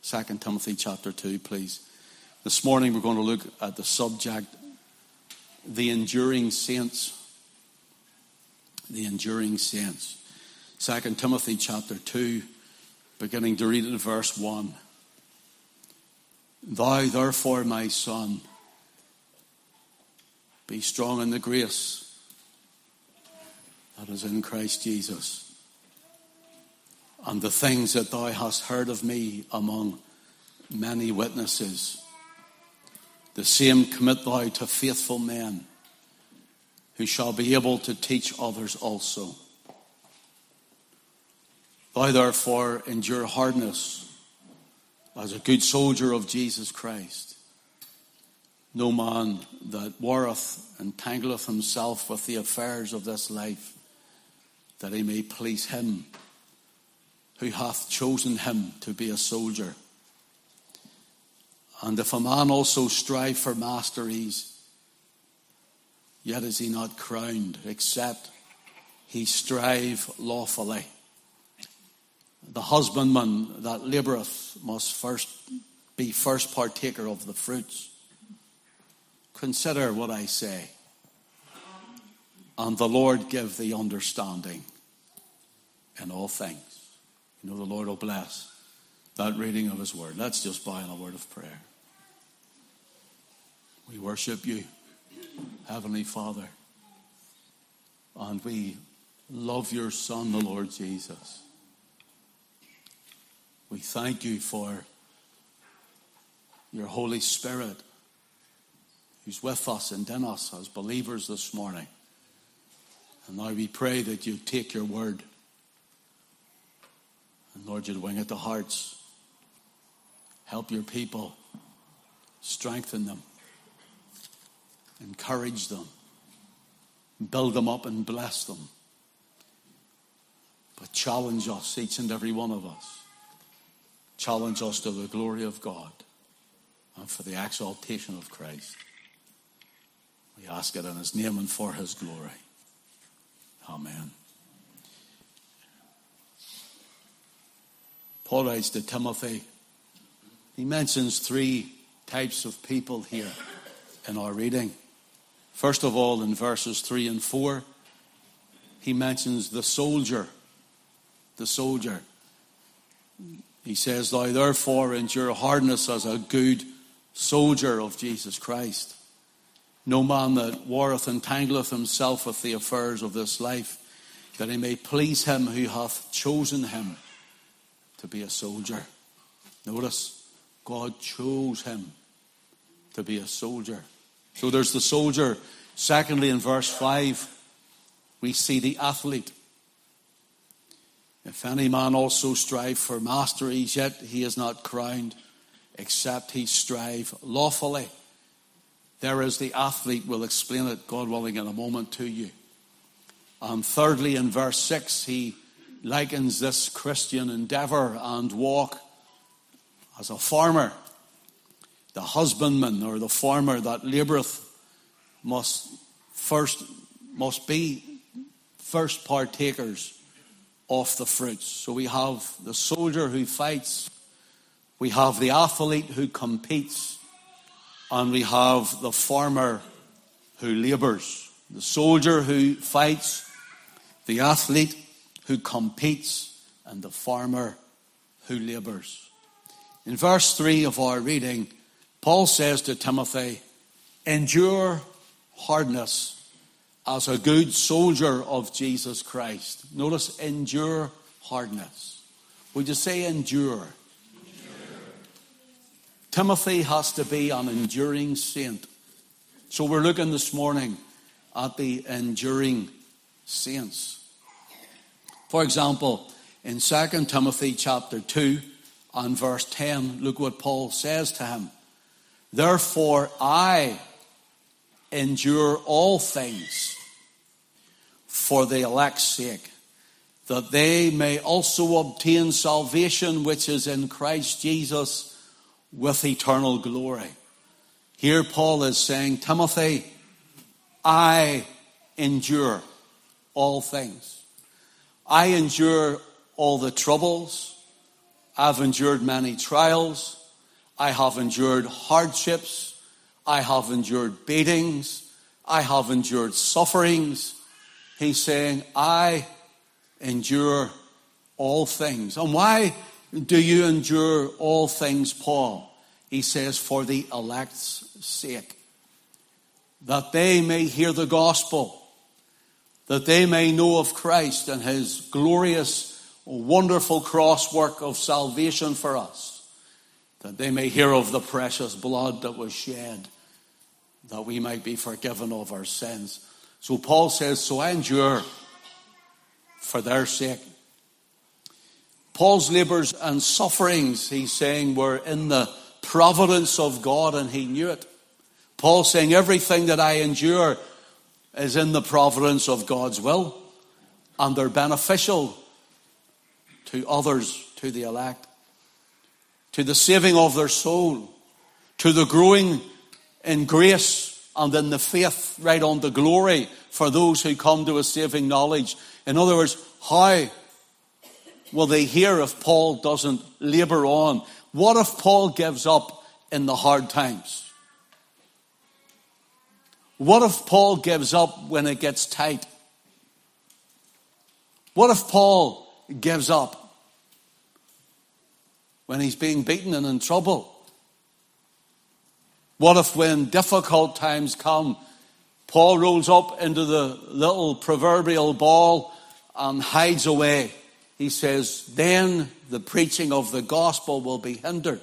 2 Timothy chapter 2, please. This morning we're going to look at the subject, the enduring saints. The enduring saints. 2 Timothy chapter 2, beginning to read it in verse 1. Thou therefore, my son, be strong in the grace that is in Christ Jesus. And the things that thou hast heard of me among many witnesses, the same commit thou to faithful men, who shall be able to teach others also. Thou therefore endure hardness as a good soldier of Jesus Christ. No man that warreth entangleth himself with the affairs of this life, that he may please him who hath chosen him to be a soldier. And if a man also strive for masteries, yet is he not crowned, except he strive lawfully. The husbandman that laboureth must be first partaker of the fruits. Consider what I say, and the Lord give thee understanding in all things. You know, the Lord will bless that reading of his word. Let's just bow in a word of prayer. We worship you, Heavenly Father, and we love your Son, the Lord Jesus. We thank you for your Holy Spirit who's with us and in us as believers this morning. And now we pray that you take your word and, Lord, you'd wing it to hearts. Help your people. Strengthen them. Encourage them. Build them up and bless them. But challenge us, each and every one of us. Challenge us to the glory of God and for the exaltation of Christ. We ask it in his name and for his glory. Amen. Paul writes to Timothy. He mentions three types of people here in our reading. First of all, in verses 3 and 4, he mentions the soldier. The soldier. He says, thou therefore endure hardness as a good soldier of Jesus Christ. No man that warreth entangleth himself with the affairs of this life, that he may please him who hath chosen him to be a soldier. Notice, God chose him to be a soldier. So there's the soldier. Secondly, in verse 5, we see the athlete. If any man also strive for masteries, yet he is not crowned, except he strive lawfully. There is the athlete. We'll explain it, God willing, in a moment to you. And thirdly, in verse 6, he likens this Christian endeavour and walk as a farmer. The husbandman or the farmer that laboureth must be first partakers of the fruits. So we have the soldier who fights, we have the athlete who competes, and we have the farmer who labours. The soldier who fights, the athlete who competes, and the farmer who labours. In verse 3 of our reading, Paul says to Timothy, endure hardness as a good soldier of Jesus Christ. Notice, endure hardness. Would you say endure? Timothy has to be an enduring saint. So we're looking this morning at the enduring saints. For example, in 2 Timothy chapter 2 and verse 10, look what Paul says to him. Therefore I endure all things for the elect's sake, that they may also obtain salvation which is in Christ Jesus with eternal glory. Here Paul is saying, Timothy, I endure all things. I endure all the troubles. I've endured many trials. I have endured hardships. I have endured beatings. I have endured sufferings. He's saying, I endure all things. And why do you endure all things, Paul? He says, for the elect's sake, that they may hear the gospel, that they may know of Christ and his glorious, wonderful cross work of salvation for us, that they may hear of the precious blood that was shed, that we might be forgiven of our sins. So Paul says, so I endure for their sake. Paul's labors and sufferings, he's saying, were in the providence of God, and he knew it. Paul's saying, everything that I endure is in the providence of God's will, and they're beneficial to others, to the elect, to the saving of their soul, to the growing in grace and in the faith, right on to glory for those who come to a saving knowledge. In other words, how will they hear if Paul doesn't labor on? What if Paul gives up in the hard times? What if Paul gives up when it gets tight? What if Paul gives up when he's being beaten and in trouble? What if when difficult times come, Paul rolls up into the little proverbial ball and hides away? He says, then the preaching of the gospel will be hindered.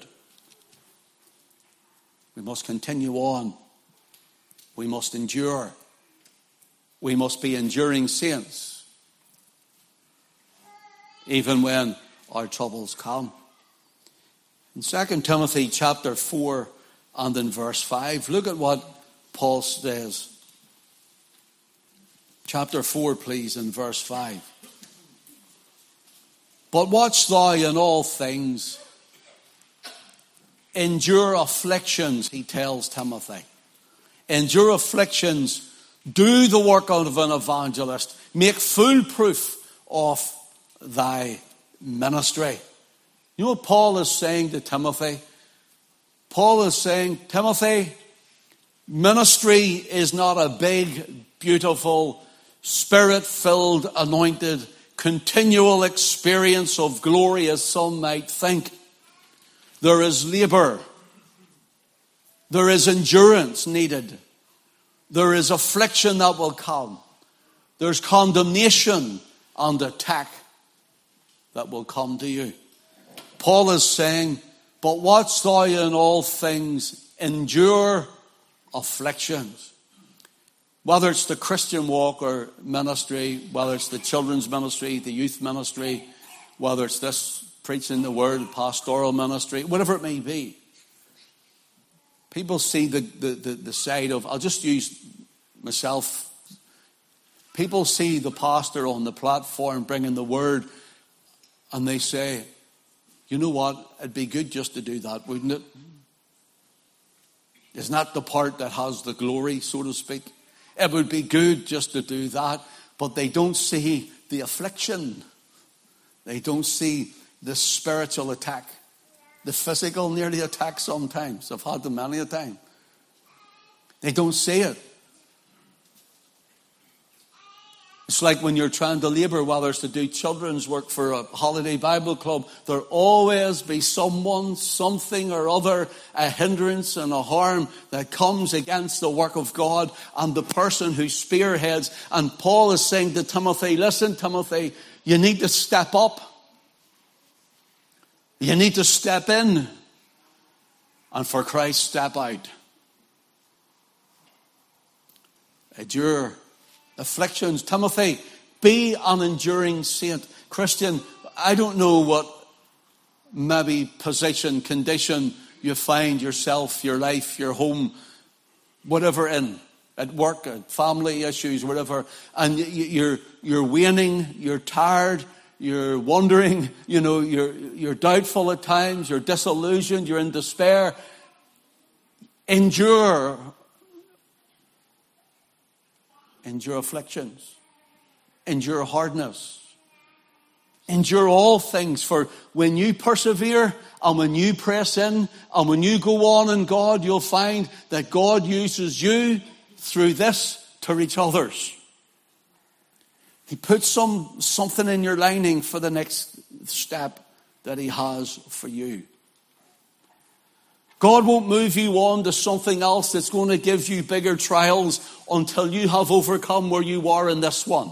We must continue on. We must endure. We must be enduring saints, even when our troubles come. In 2 Timothy chapter 4 and in verse 5, look at what Paul says. Chapter 4, please, in verse 5. But watch thou in all things, endure afflictions, he tells Timothy. Endure afflictions, do the work of an evangelist, make full proof of thy ministry. You know what Paul is saying to Timothy? Paul is saying, Timothy, ministry is not a big, beautiful, spirit-filled, anointed, continual experience of glory as some might think. There is labor. There is endurance needed. There is affliction that will come. There's condemnation and attack that will come to you. Paul is saying, but watch thou in all things, endure afflictions. Whether it's the Christian walk or ministry, whether it's the children's ministry, the youth ministry, whether it's this preaching the word, pastoral ministry, whatever it may be. People see the side of, I'll just use myself. People see the pastor on the platform bringing the word, and they say, you know what, it'd be good just to do that, wouldn't it? Isn't that the part that has the glory, so to speak? It would be good just to do that, but they don't see the affliction. They don't see the spiritual attack. The physical nearly attack sometimes. I've had them many a time. They don't see it. It's like when you're trying to labor, whether it's to do children's work for a holiday Bible club, there'll always be someone, something or other, a hindrance and a harm that comes against the work of God and the person who spearheads. And Paul is saying to Timothy, listen, Timothy, you need to step up. You need to step in. And for Christ, step out. Endure afflictions. Timothy, be an enduring saint. Christian, I don't know what maybe position, condition you find yourself, your life, your home, whatever in, at work, at family issues, whatever, and you're waning, you're tired, you're wondering, you're doubtful at times, you're disillusioned, you're in despair. Endure afflictions. Endure hardness. Endure all things, for when you persevere and when you press in and when you go on in God, you'll find that God uses you through this to reach others. He puts something in your lining for the next step that he has for you. God won't move you on to something else that's going to give you bigger trials until you have overcome where you are in this one.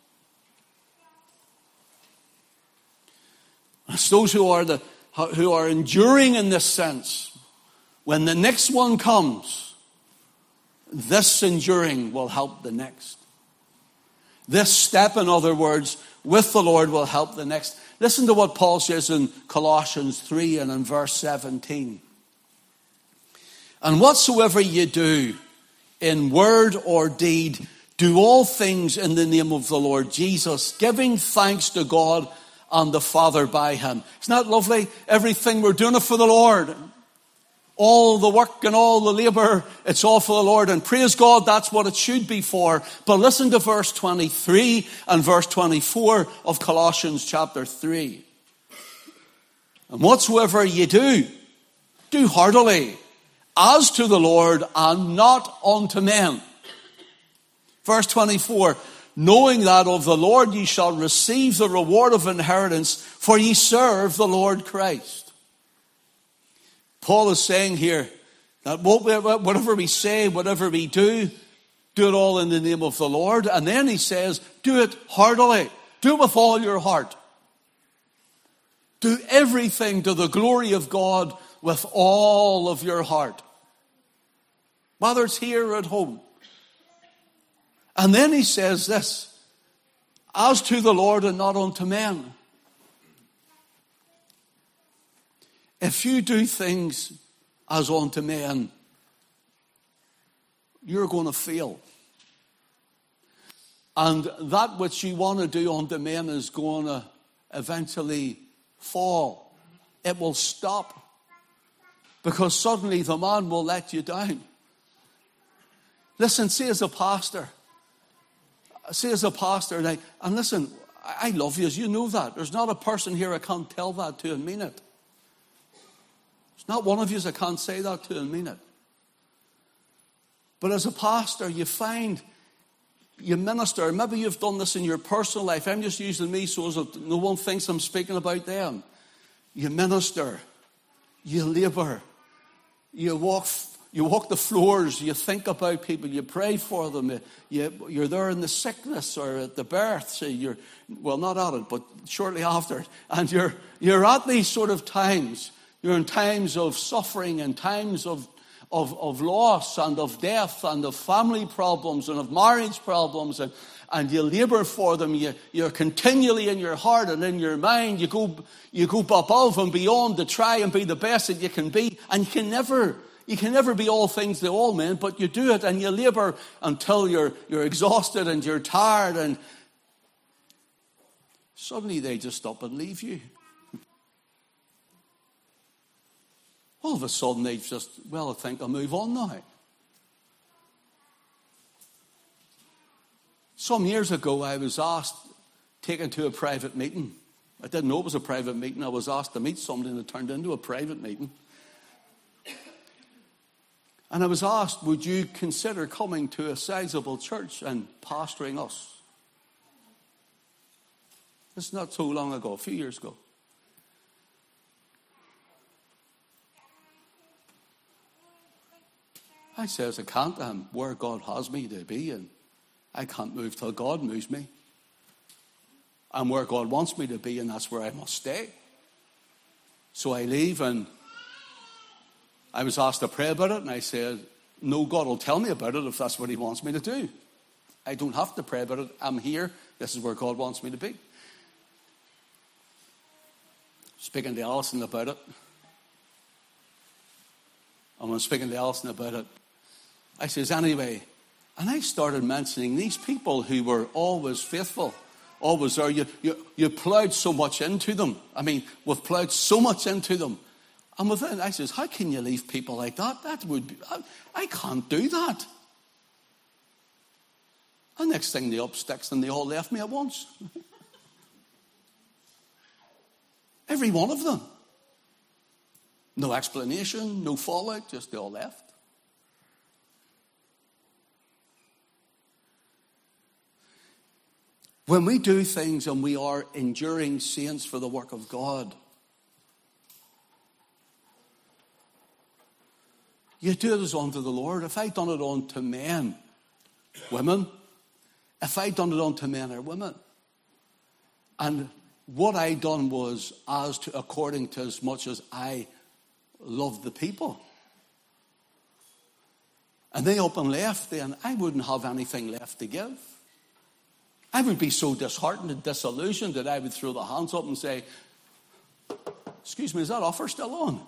It's those who are enduring in this sense. When the next one comes, this enduring will help the next. This step, in other words, with the Lord will help the next. Listen to what Paul says in Colossians 3 and in verse 17. And whatsoever ye do, in word or deed, do all things in the name of the Lord Jesus, giving thanks to God and the Father by him. Isn't that lovely? Everything we're doing it for the Lord. All the work and all the labor, it's all for the Lord. And praise God, that's what it should be for. But listen to verse 23 and verse 24 of Colossians chapter 3. And whatsoever ye do, do heartily, as to the Lord and not unto men. Verse 24. Knowing that of the Lord ye shall receive the reward of inheritance, for ye serve the Lord Christ. Paul is saying here that whatever we say, whatever we do it all in the name of the Lord. And then he says, do it heartily. Do it with all your heart. Do everything to the glory of God with all of your heart. Whether it's here or at home. And then he says this, as to the Lord and not unto men. If you do things as unto men, you're going to fail. And that which you want to do unto men is going to eventually fall. It will stop. Because suddenly the man will let you down. Listen, see as a pastor, and listen, I love you, as you know that. There's not a person here I can't tell that to and mean it. There's not one of you I can't say that to and mean it. But as a pastor, you find, you minister, maybe you've done this in your personal life. I'm just using me so that no one thinks I'm speaking about them. You minister, you labor, you walk the floors, you think about people, you pray for them, you're there in the sickness or at the birth, so not at it, but shortly after. And you're at these sort of times. You're in times of suffering and times of loss and of death and of family problems and of marriage problems, and you labor for them. You're continually in your heart and in your mind. You go above and beyond to try and be the best that you can be, and you can never be all things to all men, but you do it and you labor until you're exhausted and you're tired, and suddenly they just stop and leave you. All of a sudden they just, I think I'll move on now. Some years ago I was taken to a private meeting. I didn't know it was a private meeting. I was asked to meet somebody and it turned into a private meeting. And I was asked, would you consider coming to a sizable church and pastoring us? It's not so long ago, a few years ago. I says, I can't. I'm where God has me to be, and I can't move till God moves me. I'm where God wants me to be, and that's where I must stay. So I leave, and I was asked to pray about it, and I said, no, God will tell me about it if that's what he wants me to do. I don't have to pray about it. I'm here. This is where God wants me to be. Speaking to Alison about it. And when speaking to Alison about it, I says, anyway, and I started mentioning these people who were always faithful, always there. You plowed so much into them. I mean, we've plowed so much into them. And within, I says, how can you leave people like that? That would be, I can't do that. And next thing, the up sticks and they all left me at once. Every one of them. No explanation, no fallout, just they all left. When we do things and we are enduring saints for the work of God, you do it as unto the Lord. If I done it unto men, women, if I done it unto men or women, and what I done was according to as much as I loved the people, and they up and left, then I wouldn't have anything left to give. I would be so disheartened and disillusioned that I would throw the hands up and say, excuse me, is that offer still on?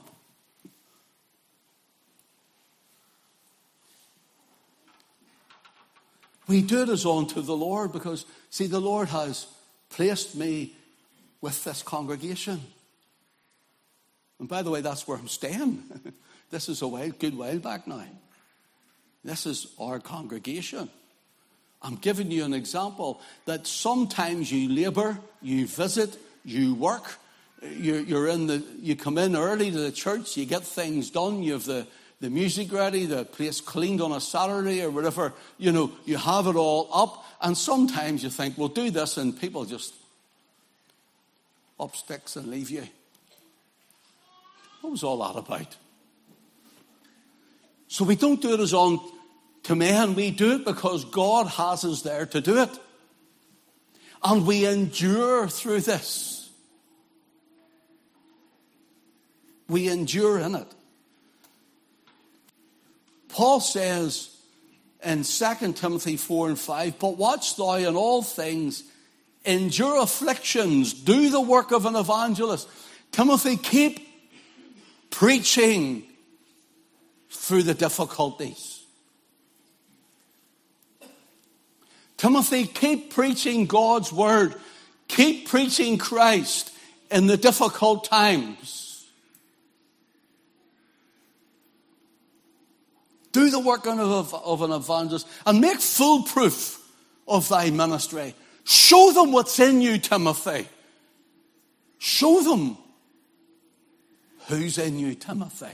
We do it as unto the Lord because, see, the Lord has placed me with this congregation. And by the way, that's where I'm staying. This is a good while back now. This is our congregation. I'm giving you an example that sometimes you labor, you visit, you work, you come in early to the church, you get things done, you have the music ready, the place cleaned on a Saturday or whatever, you have it all up, and sometimes you think, we'll do this, and people just up sticks and leave you. What was all that about? So we don't do it as on to men, we do it because God has us there to do it. And we endure through this. We endure in it. Paul says in 2 Timothy 4 and 5, but watch thou in all things, endure afflictions, do the work of an evangelist. Timothy, keep preaching through the difficulties. Timothy, keep preaching God's word. Keep preaching Christ in the difficult times. Do the work of an evangelist and make full proof of thy ministry. Show them what's in you, Timothy. Show them who's in you, Timothy.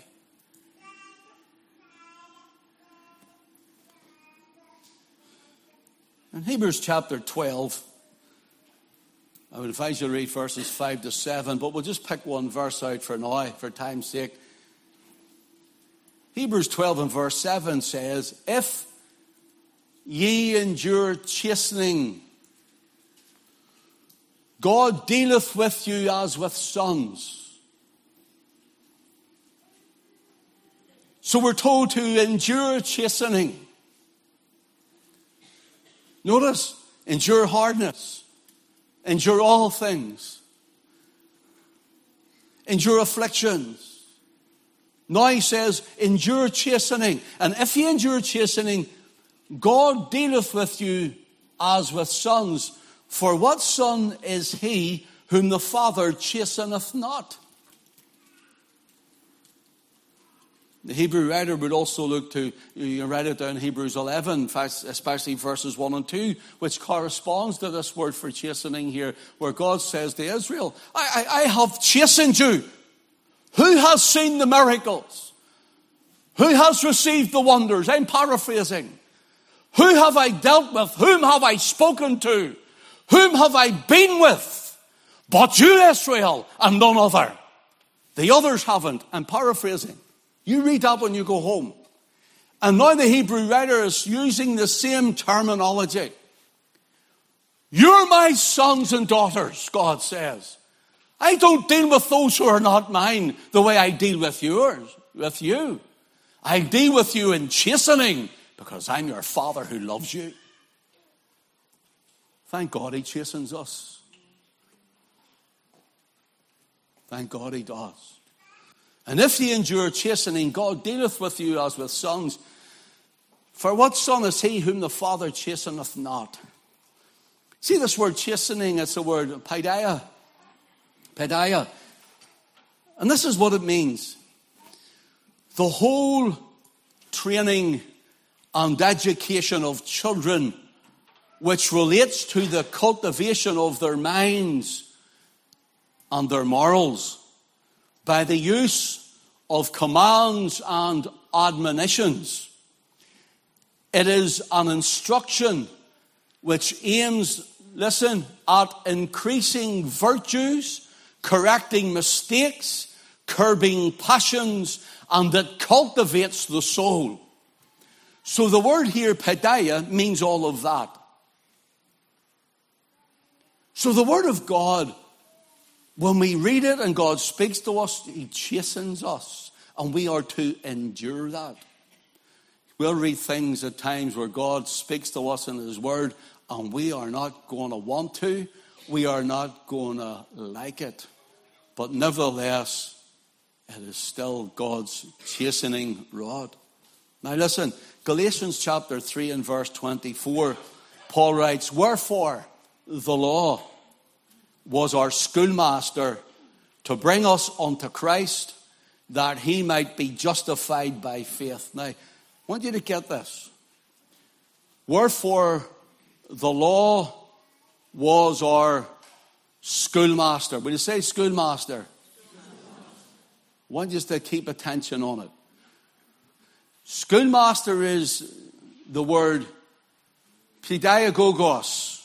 In Hebrews chapter 12, I would advise you to read verses 5 to 7, but we'll just pick one verse out for now, for time's sake. Hebrews 12 and verse 7 says, if ye endure chastening, God dealeth with you as with sons. So we're told to endure chastening. Notice, endure hardness. Endure all things. Endure afflictions. Now he says, endure chastening. And if ye endure chastening, God dealeth with you as with sons. For what son is he whom the Father chasteneth not? The Hebrew writer would also look to, you write it down in Hebrews 11, especially verses 1 and 2, which corresponds to this word for chastening here, where God says to Israel, I have chastened you. Who has seen the miracles? Who has received the wonders? I'm paraphrasing. Who have I dealt with? Whom have I spoken to? Whom have I been with? But you, Israel, and none other. The others haven't. I'm paraphrasing. You read that when you go home. And now the Hebrew writer is using the same terminology. You're my sons and daughters, God says. I don't deal with those who are not mine the way I deal with you. I deal with you in chastening because I'm your Father who loves you. Thank God he chastens us. Thank God he does. And if ye endure chastening, God dealeth with you as with sons. For what son is he whom the Father chasteneth not? See this word chastening, it's the word paideia. Paideia. And this is what it means. The whole training and education of children, which relates to the cultivation of their minds and their morals by the use of commands and admonitions. It is an instruction which aims, listen, at increasing virtues, correcting mistakes, curbing passions, and that cultivates the soul. So the word here, paideia, means all of that. So the word of God, when we read it and God speaks to us, he chastens us, and we are to endure that. We'll read things at times where God speaks to us in his word, and we are not going to want to. We are not going to like it. But nevertheless, it is still God's chastening rod. Now listen, Galatians chapter 3 and verse 24, Paul writes, "Wherefore the law was our schoolmaster to bring us unto Christ, that he might be justified by faith." Now, I want you to get this. Wherefore the law was our schoolmaster. Will you say schoolmaster? I want you to keep attention on it. Schoolmaster is the word pedagogos.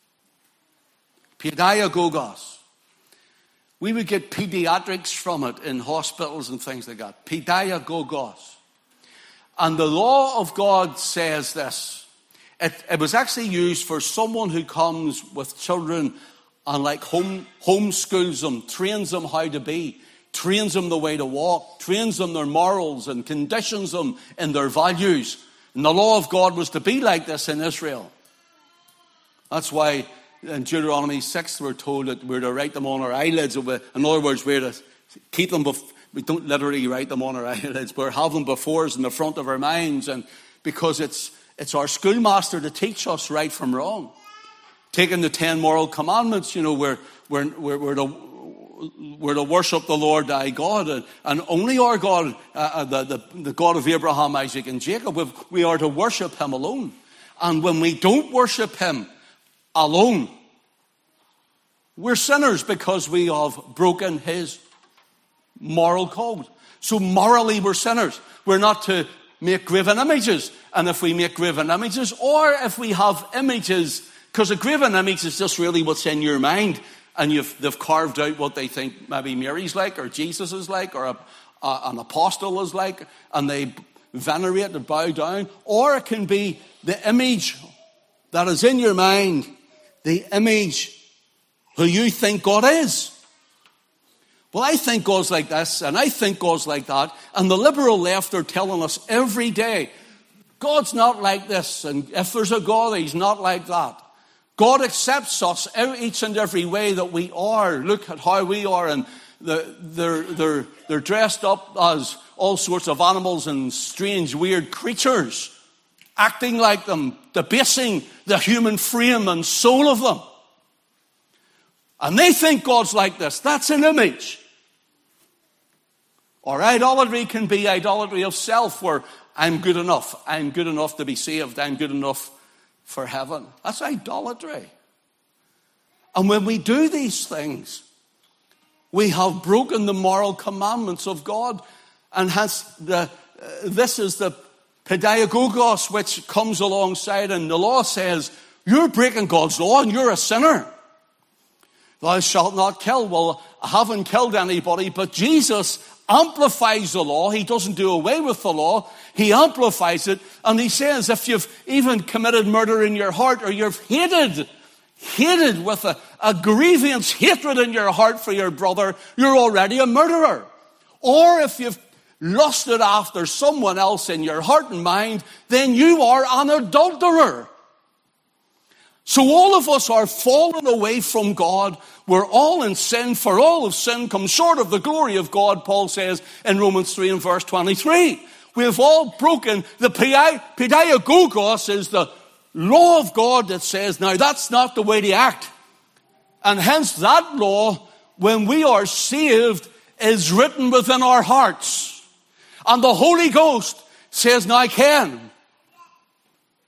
Pedagogos. We would get pediatrics from it in hospitals and things like that. Pedagogos. And the law of God says this. It was actually used for someone who comes with children and like homeschools them, trains them how to be, trains them the way to walk, trains them their morals and conditions them in their values. And the law of God was to be like this in Israel. That's why in Deuteronomy 6 we're told that we're to write them on our eyelids. In other words, we're to keep them, we don't literally write them on our eyelids, we're have them before us in the front of our minds, and because it's our schoolmaster to teach us right from wrong. Taking the 10 moral commandments, we're to worship the Lord thy God, and only our God, the God of Abraham, Isaac, and Jacob. We are to worship him alone. And when we don't worship him alone, we're sinners because we have broken his moral code. So morally we're sinners. We're not to make graven images. And if we make graven images, or if we have images, because a graven image is just really what's in your mind, and they've carved out what they think maybe Mary's like, or Jesus is like, or an apostle is like, and they venerate and bow down. Or it can be the image that is in your mind, the image who you think God is. Well, I think God's like this, and I think God's like that, and the liberal left are telling us every day, God's not like this, and if there's a God, he's not like that. God accepts us each and every way that we are. Look at how we are, and they're dressed up as all sorts of animals and strange, weird creatures, acting like them, debasing the human frame and soul of them. And they think God's like this. That's an image. Or idolatry can be idolatry of self, where I'm good enough. I'm good enough to be saved. I'm good enough for heaven. That's idolatry. And when we do these things, we have broken the moral commandments of God. And hence, this is the pedagogos which comes alongside. And the law says, you're breaking God's law and you're a sinner. Thou shalt not kill. Well, I haven't killed anybody, but Jesus amplifies the law. He doesn't do away with the law. He amplifies it. And he says, if you've even committed murder in your heart, or you've hated with a grievous hatred in your heart for your brother, you're already a murderer. Or if you've lusted after someone else in your heart and mind, then you are an adulterer. So all of us are fallen away from God. We're all in sin, for all of sin come short of the glory of God, Paul says in Romans 3 and verse 23. We've all broken the pedagogos is the law of God that says, now that's not the way to act. And hence that law, when we are saved, is written within our hearts. And the Holy Ghost says, now Ken,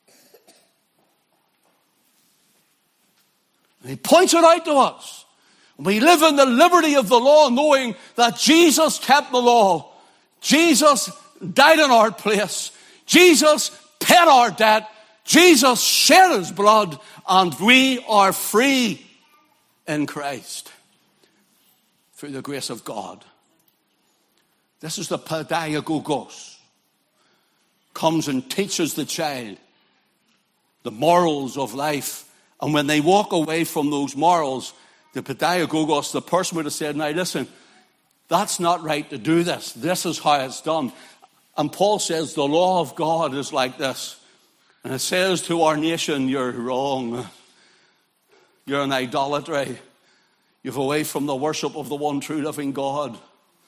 he points it out to us. We live in the liberty of the law, knowing that Jesus kept the law. Jesus died in our place. Jesus paid our debt. Jesus shed his blood, and we are free in Christ through the grace of God. This is the pedagogos. Comes and teaches the child the morals of life. And when they walk away from those morals, the pedagogos, the person would have said, now listen, that's not right to do this. This is how it's done. And Paul says the law of God is like this. And it says to our nation, you're wrong. You're in idolatry. You're away from the worship of the one true living God.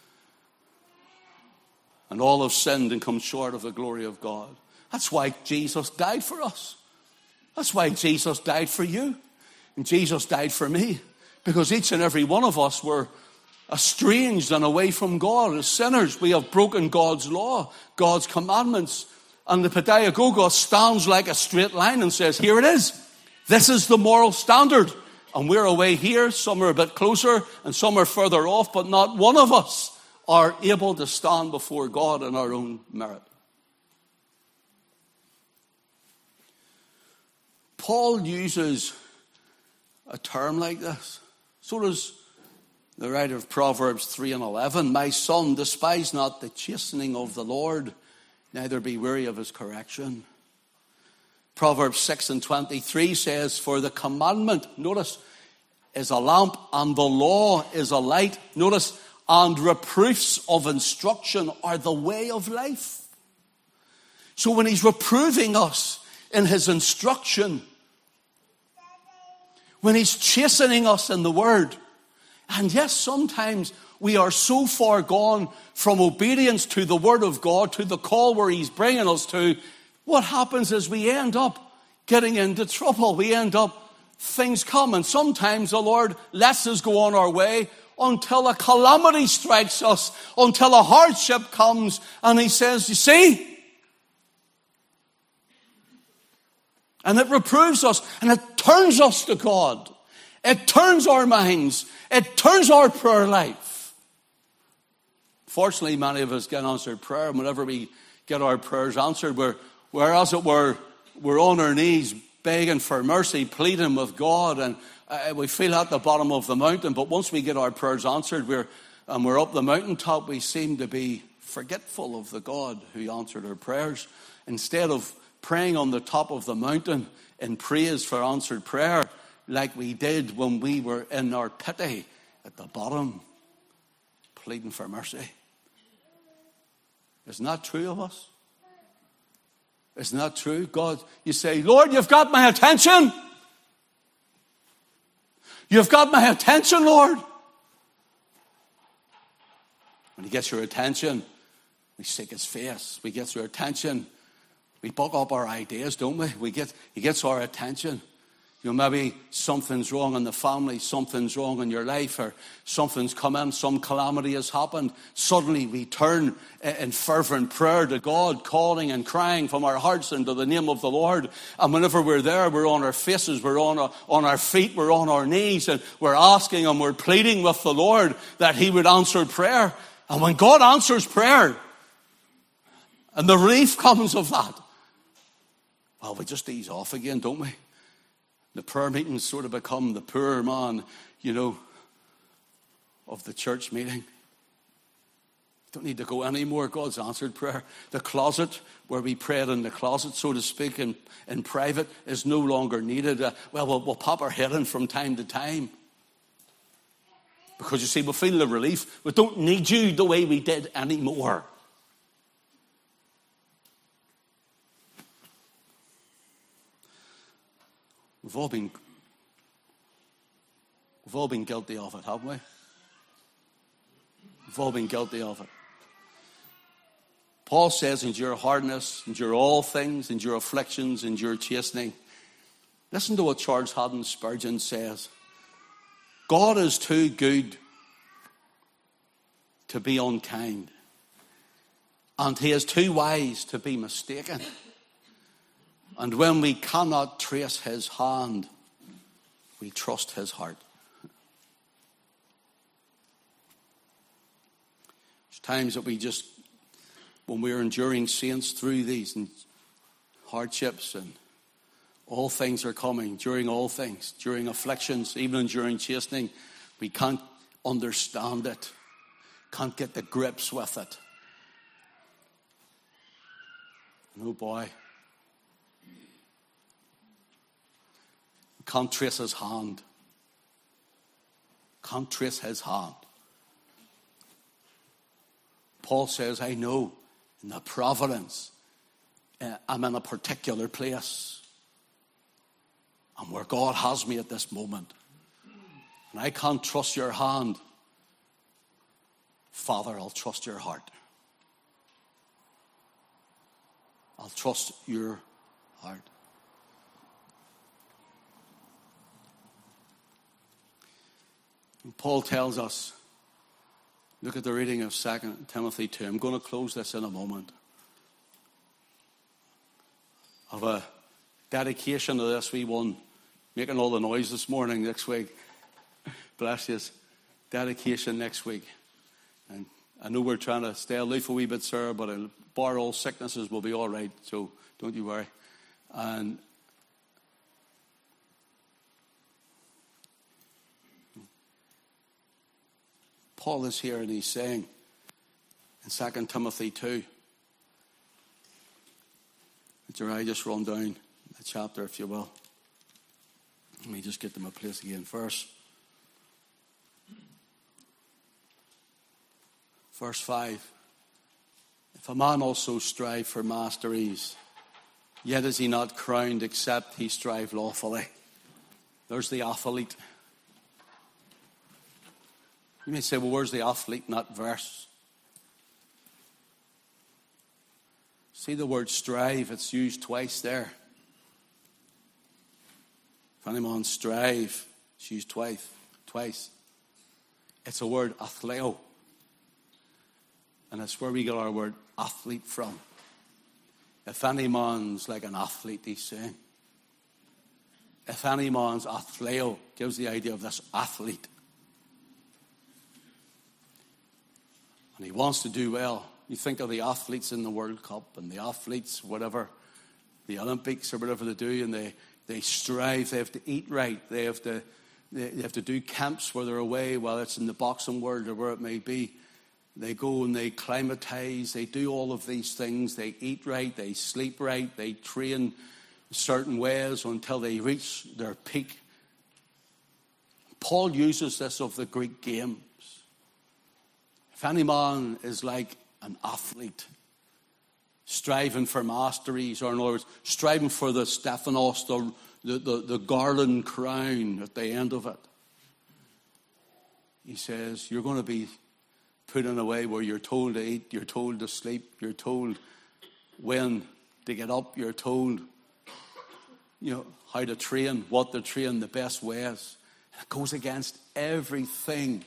And all have sinned and come short of the glory of God. That's why Jesus died for us. That's why Jesus died for you. And Jesus died for me. Because each and every one of us were estranged and away from God. As sinners, we have broken God's law, God's commandments. And the pedagogos stands like a straight line and says, here it is. This is the moral standard. And we're away here. Some are a bit closer and some are further off. But not one of us are able to stand before God in our own merit. Paul uses a term like this. So does the writer of Proverbs 3:11. My son, despise not the chastening of the Lord, neither be weary of his correction. Proverbs 6:23 says, for the commandment, notice, is a lamp, and the law is a light. Notice, and reproofs of instruction are the way of life. So when he's reproving us in his instruction, when he's chastening us in the word, and yes, sometimes we are so far gone from obedience to the word of God, to the call where he's bringing us to, what happens is we end up getting into trouble. We end up, things come, and sometimes the Lord lets us go on our way until a calamity strikes us, until a hardship comes, and he says, you see? And it reproves us, and it turns us to God. It turns our minds. It turns our prayer life. Fortunately, many of us get answered prayer, and whenever we get our prayers answered, we're as it were, we're on our knees begging for mercy, pleading with God, and we feel at the bottom of the mountain. But once we get our prayers answered, we're up the mountaintop, we seem to be forgetful of the God who answered our prayers. Instead of praying on the top of the mountain in praise for answered prayer, like we did when we were in our pity at the bottom, pleading for mercy. Isn't that true of us? Isn't that true? God, you say, Lord, you've got my attention. You've got my attention, Lord. When he gets your attention, we seek his face. We get your attention. We buck up our ideas, don't we? He gets our attention. You know, maybe something's wrong in the family, something's wrong in your life, or something's come in, some calamity has happened. Suddenly we turn in fervent prayer to God, calling and crying from our hearts into the name of the Lord. And whenever we're there, we're on our faces, we're on our feet, we're on our knees, and we're asking and we're pleading with the Lord that he would answer prayer. And when God answers prayer, and the relief comes of that, well, we just ease off again, don't we? The prayer meetings sort of become the poor man, of the church meeting. Don't need to go anymore. God's answered prayer. The closet, where we prayed in the closet, so to speak, in private, is no longer needed. We'll pop our head in from time to time. Because you see, we feel the relief. We don't need you the way we did anymore. We've all been guilty of it, haven't we? We've all been guilty of it. Paul says, endure hardness, endure all things, endure afflictions, endure chastening. Listen to what Charles Haddon Spurgeon says. God is too good to be unkind, and he is too wise to be mistaken. And when we cannot trace his hand, we trust his heart. Times that when we're enduring saints through these and hardships, and all things are coming, during all things, during afflictions, even during chastening, we can't understand it, can't get the grips with it. And oh boy, we can't trace his hand. Can't trace his hand. Paul says, I know in the providence, I'm in a particular place. And where God has me at this moment. And I can't trust your hand. Father, I'll trust your heart. I'll trust your heart. And Paul tells us, look at the reading of 2 Timothy 2. I'm going to close this in a moment. Of a dedication to this wee one, making all the noise this morning next week. Bless you. Dedication next week. And I know we're trying to stay aloof a wee bit, sir, but bar all sicknesses, will be all right, so don't you worry. And Paul is here and he's saying in 2 Timothy 2, I just run down the chapter, if you will. Let me just get to my place again first. Verse 5. If a man also strive for masteries, yet is he not crowned except he strive lawfully. There's the athlete. You may say, well, where's the athlete in that verse? See the word strive, it's used twice there. If any man strive, it's used twice. It's a word athleo. And it's where we get our word athlete from. If any man's like an athlete, he's saying. If any man's athleo, gives the idea of this athlete. And he wants to do well. You think of the athletes in the World Cup and the athletes, whatever, the Olympics or whatever they do, and they strive, they have to eat right, they have to do camps where they're away, whether it's in the boxing world or where it may be. They go and they climatize, they do all of these things, they eat right, they sleep right, they train certain ways until they reach their peak. Paul uses this of the Greek games. If any man is like an athlete, striving for masteries, or in other words, striving for the Stephanos, the garland crown at the end of it. He says, you're going to be put in a way where you're told to eat, you're told to sleep, you're told when to get up, you're told, how to train, what to train, the best ways. It goes against everything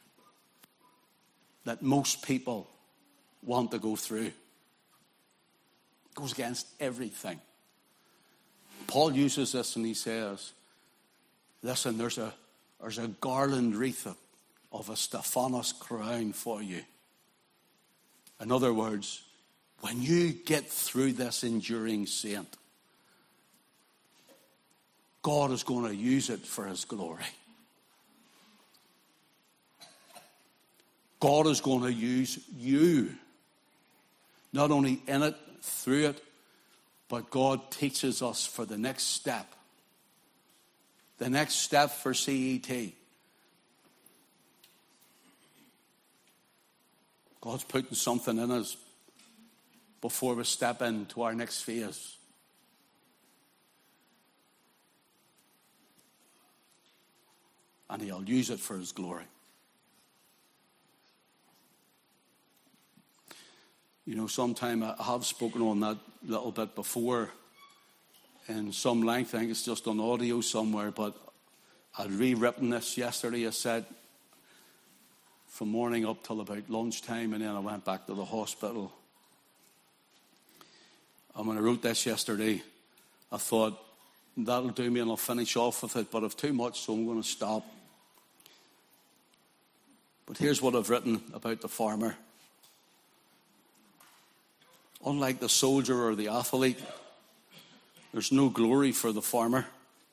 that most people want to go through. It goes against everything. Paul uses this and he says, listen, there's a garland wreath of a Stephanos crown for you. In other words, when you get through this enduring saint, God is going to use it for his glory. God is going to use you, not only in it, through it, but God teaches us for the next step. The next step for CET. God's putting something in us before we step into our next phase. And he'll use it for his glory. Sometime I have spoken on that little bit before in some length. I think it's just on audio somewhere, but I'd rewritten this yesterday. I said from morning up till about lunchtime, and then I went back to the hospital. And when I wrote this yesterday, I thought, that'll do me and I'll finish off with it, but I've too much, so I'm going to stop. But here's what I've written about the farmer. Unlike the soldier or the athlete, there's no glory for the farmer.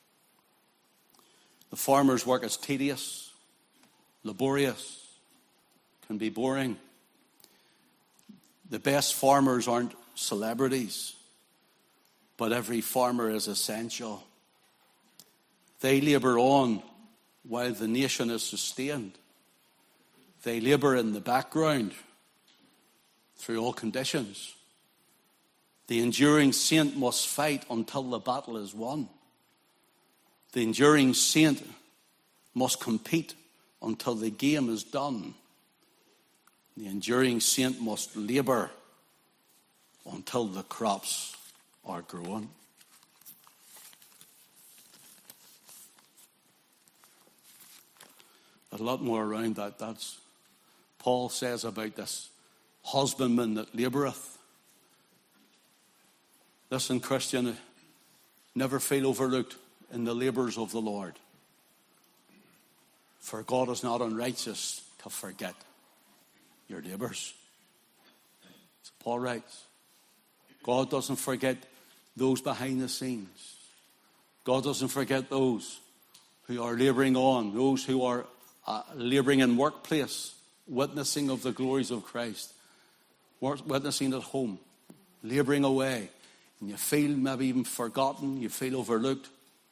The farmer's work is tedious, laborious, can be boring. The best farmers aren't celebrities, but every farmer is essential. They labour on while the nation is sustained. They labour in the background through all conditions. The enduring saint must fight until the battle is won. The enduring saint must compete until the game is done. The enduring saint must labour until the crops are grown. A lot more around that. That's Paul says about this husbandman that laboureth. Listen, Christian, never feel overlooked in the labours of the Lord. For God is not unrighteous to forget your labours. So Paul writes, God doesn't forget those behind the scenes. God doesn't forget those who are labouring on, those who are labouring in workplace, witnessing of the glories of Christ, witnessing at home, labouring away, and you feel maybe even forgotten, you feel overlooked.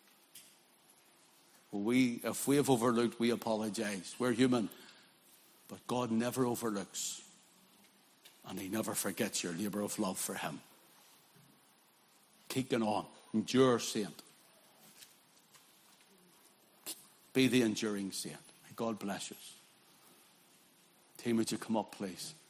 Well, if we have overlooked, we apologise. We're human. But God never overlooks, and he never forgets your labour of love for him. Keep going on. Endure, saint. Be the enduring saint. May God bless you. Team, would you come up, please?